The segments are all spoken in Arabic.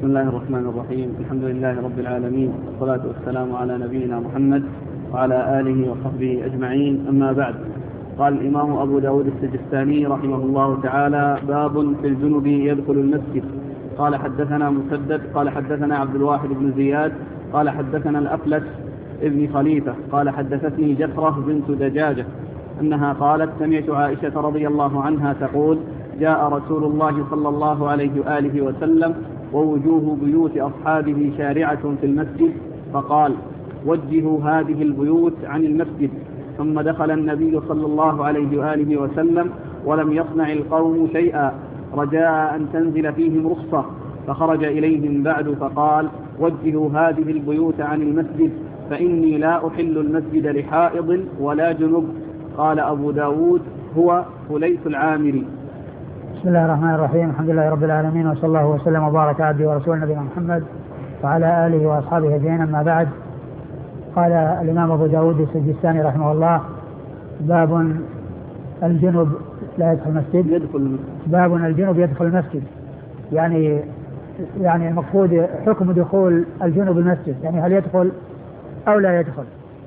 بسم الله الرحمن الرحيم. الحمد لله رب العالمين، والصلاة والسلام على نبينا محمد وعلى آله وصحبه أجمعين، أما بعد. قال الإمام أبو داود السجستاني رحمه الله تعالى: باب في الجنب يدخل المسجد. قال حدثنا مسدد قال حدثنا عبد الواحد بن زياد قال حدثنا الأفلس ابن خليفة قال حدثتني جفرة بنت دجاجة أنها قالت: سمعت عائشة رضي الله عنها تقول: جاء رسول الله صلى الله عليه وآله وسلم ووجوه بيوت أصحابه شارعة في المسجد، فقال: وجهوا هذه البيوت عن المسجد. ثم دخل النبي صلى الله عليه وآله وسلم ولم يصنع القوم شيئا رجاء أن تنزل فيهم رخصة، فخرج إليهم بعد فقال: وجهوا هذه البيوت عن المسجد، فإني لا أحل المسجد لحائض ولا جنب. قال أبو داود: هو فليس العامري. بسم الله الرحمن الرحيم. الحمد لله رب العالمين، وصلى الله وسلم وبارك على عبده ورسوله نبينا محمد وعلى آله وأصحابه أجمعين، أما بعد. قال الإمام أبو داود السجستاني رحمه الله: باب الجنب لا يدخل المسجد. باب الجنب يدخل المسجد، يعني المقصود حكم دخول الجنب المسجد، يعني هل يدخل أو لا يدخل.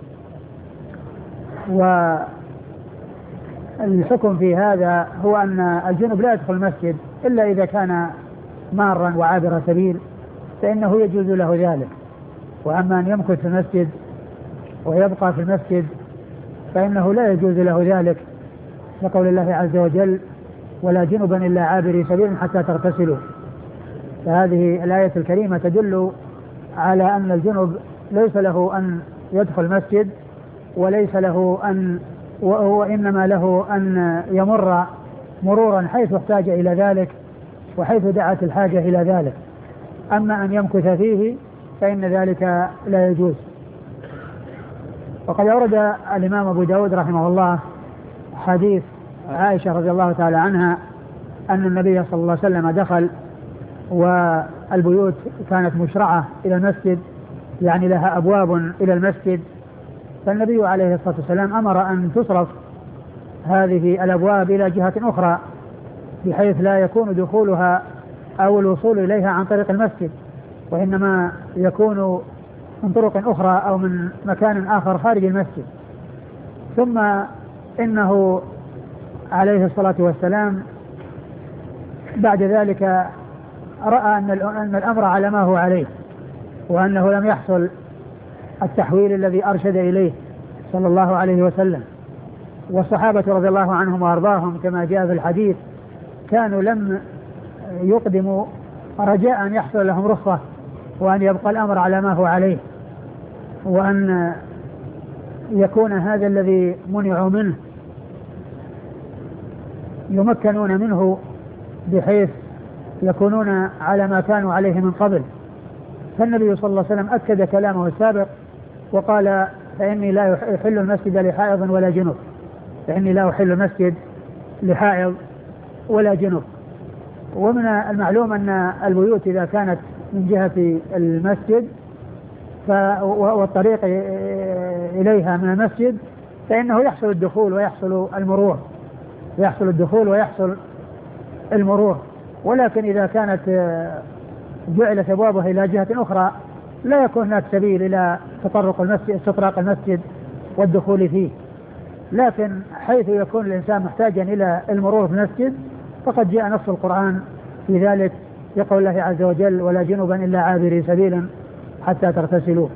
والحكم في هذا هو أن الجنب لا يدخل المسجد إلا إذا كان مارا وعابر سبيل، فإنه يجوز له ذلك. وأما أن يمكث في المسجد ويبقى في المسجد فإنه لا يجوز له ذلك، لقول الله عز وجل: ولا جنبا إلا عابري سبيل حتى تغتسلوا. فهذه الآية الكريمة تدل على أن الجنب ليس له أن يدخل المسجد، وليس له أن وإنما له أن يمر مرورا حيث احتاج إلى ذلك وحيث دعت الحاجة إلى ذلك. أما أن يمكث فيه فإن ذلك لا يجوز. وقد أورد الإمام أبو داود رحمه الله حديث عائشة رضي الله تعالى عنها أن النبي صلى الله عليه وسلم دخل والبيوت كانت مشرعة إلى المسجد، يعني لها أبواب إلى المسجد، فالنبي عليه الصلاة والسلام أمر أن تصرف هذه الأبواب إلى جهة أخرى، بحيث لا يكون دخولها أو الوصول إليها عن طريق المسجد، وإنما يكون من طرق أخرى أو من مكان آخر خارج المسجد. ثم إنه عليه الصلاة والسلام بعد ذلك رأى أن الأمر على ما هو عليه، وأنه لم يحصل التحويل الذي أرشد إليه صلى الله عليه وسلم. والصحابة رضي الله عنهم وأرضاهم كما جاء في الحديث كانوا لم يقدموا رجاء أن يحصل لهم رخصة وأن يبقى الأمر على ما هو عليه، وأن يكون هذا الذي منعوا منه يمكنون منه بحيث يكونون على ما كانوا عليه من قبل. فالنبي صلى الله عليه وسلم أكد كلامه السابق وقال: فإني لا أحل المسجد لحائض ولا جنب، فإني لا أحل المسجد لحائض ولا جنب. ومن المعلوم أن البيوت إذا كانت من جهة المسجد والطريق إليها من المسجد فإنه يحصل الدخول ويحصل المرور، ولكن إذا كانت جعلت أبوابها إلى جهة أخرى لا يكون هناك سبيل إلى استطراق المسجد والدخول فيه. لكن حيث يكون الإنسان محتاجا إلى المرور في المسجد فقد جاء نص القرآن في ذلك، يقول الله عز وجل: ولا جنبا إلا عابري سبيل حتى تغتسلوا.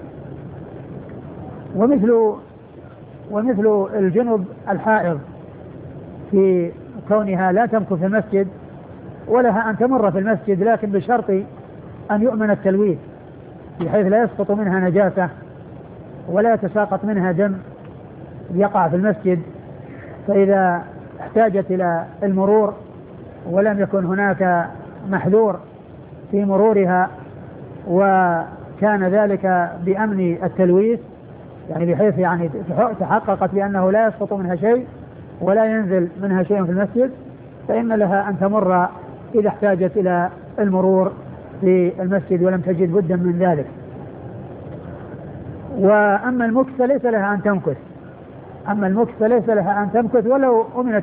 ومثل الجنب الحائض في كونها لا تمكث في المسجد ولها أن تمر في المسجد، لكن بشرط أن يؤمن التلويث بحيث لا يسقط منها نجاسة ولا يتساقط منها دم يقع في المسجد. فإذا احتاجت إلى المرور ولم يكن هناك محذور في مرورها وكان ذلك بأمن التلويث، يعني بحيث تحققت بأنه لا يسقط منها شيء ولا ينزل منها شيء في المسجد، فإن لها أن تمر إذا احتاجت إلى المرور في المسجد ولم تجد بدا من ذلك. وأما المكث فليس لها أن تمكث ولو أمن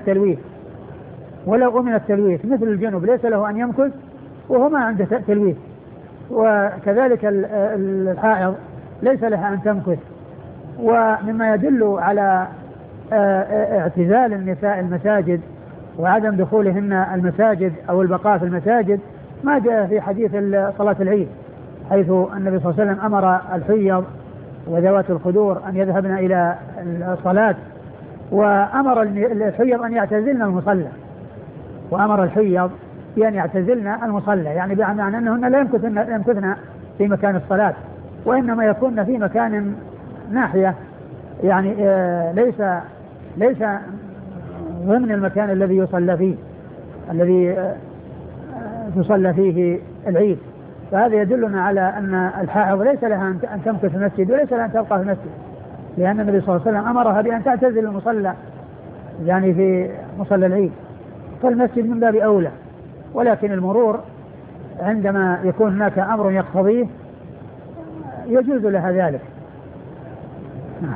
التلويث، مثل الجنب ليس له أن يمكث وهو ما عنده تلويث، وكذلك الحائض ليس لها أن تمكث. ومما يدل على اعتزال النساء المساجد وعدم دخولهن المساجد أو البقاء في المساجد ما جاء في حديث صلاة العيد، حيث النبي صلى الله عليه وسلم أمر الحيض وذوات الخدور أن يذهبن إلى الصلاة، وأمر الحيض أن يعتزلن المصلى، وأمر الحيض بأن يعتزلن المصلى، يعني بمعنى أنهن لا يمكثن في مكان الصلاة، وإنما يكون في مكان ناحية، يعني ليس ضمن المكان الذي يصلى فيه، الذي تصلى فيه العيد. فهذا يدلنا على أن الحائض ليس لها أن تمكث في المسجد وليس لها أن تبقى في المسجد، لأن النبي صلى الله عليه وسلم أمرها بأن تعتزل المصلى، يعني في مصلى العيد، فالمسجد من باب أولى. ولكن المرور عندما يكون هناك أمر يقتضيه يجوز لها ذلك. نعم.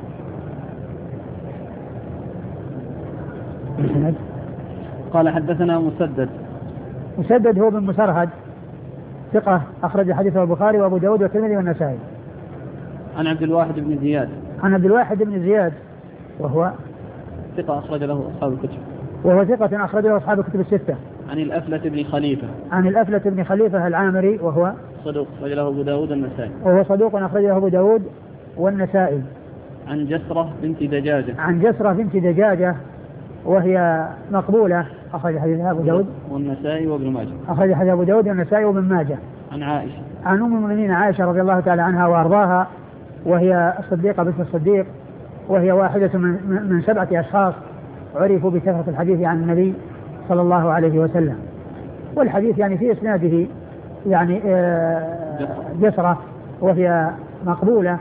قال حدثنا مسدد هو بن مسرهد ثقة أخرج حديثه البخاري وأبو داود والترمذي والنسائي. عن عبد الواحد بن زياد وهو ثقة أخرج له أصحاب الكتب الستة. عن الأفلة بن خليفة العامري وهو صدوق أخرج له أبو داود والنسائي. عن جسرة بنت دجاجة وهي مقبولة، أخرج حديثها أبو داود والنسائي وابن ماجه. أخرج حديث أبو داود والنسائي وابن ماجه. عن أم المؤمنين عائشة رضي الله تعالى عنها وأرضاها، وهي الصديقة بنت الصديق، وهي واحدة من 7 أشخاص عرفوا بكثرة الحديث عن النبي صلى الله عليه وسلم. والحديث يعني في إسناده يعني جسرة وهي مقبولة.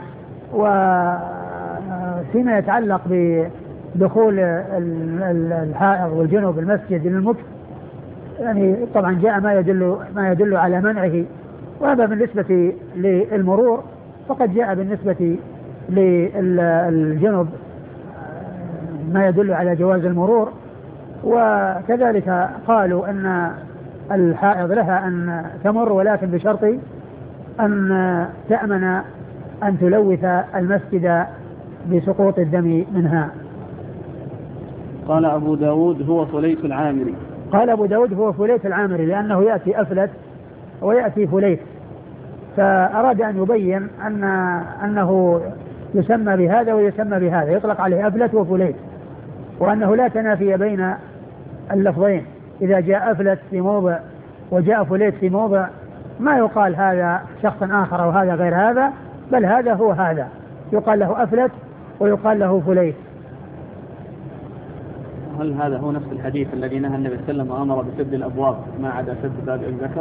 وفيما يتعلق بدخول الحائض والجنوب المسجد للمكث، يعني طبعا جاء ما يدل على منعه، وهذا بالنسبة للمرور فقد جاء بالنسبة للجنوب ما يدل على جواز المرور. وكذلك قالوا أن الحائض لها أن تمر، ولكن بشرط أن تأمن أن تلوث المسجد بسقوط الدم منها. قال أبو داود هو فليت العامري لأنه يأتي أفلت ويأتي فليت، فأراد أن يبين أنه يسمى بهذا ويسمى بهذا، يطلق عليه أفلت وفليت، وأنه لا تنافي بين اللفظين. إذا جاء أفلت في موضع وجاء فليت في موضع ما يقال هذا شخص آخر أو هذا غير هذا، بل هذا هو هذا، يقال له أفلت ويقال له فليت. هل هذا هو نفس الحديث الذي نهى النبي صلى الله عليه وسلم وأمر بسد الأبواب ما عدا سد باب الذكر؟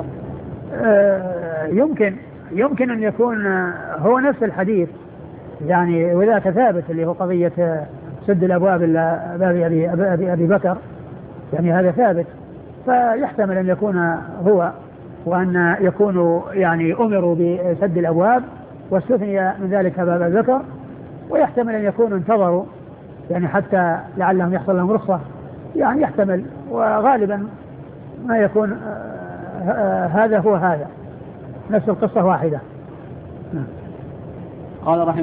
يمكن أن يكون هو نفس الحديث، يعني وذاك ثابت اللي هو قضية سد الأبواب باب أبي بكر، يعني هذا ثابت، فيحتمل أن يكون هو، وأن يكونوا يعني أمروا بسد الأبواب واستثني من ذلك باب الذكر، ويحتمل أن يكونوا انتظروا يعني حتى لعلهم يحصل لهم رخصة، يعني يحتمل، وغالبا ما يكون هذا هو هذا، نفس القصة واحدة. قال رحمه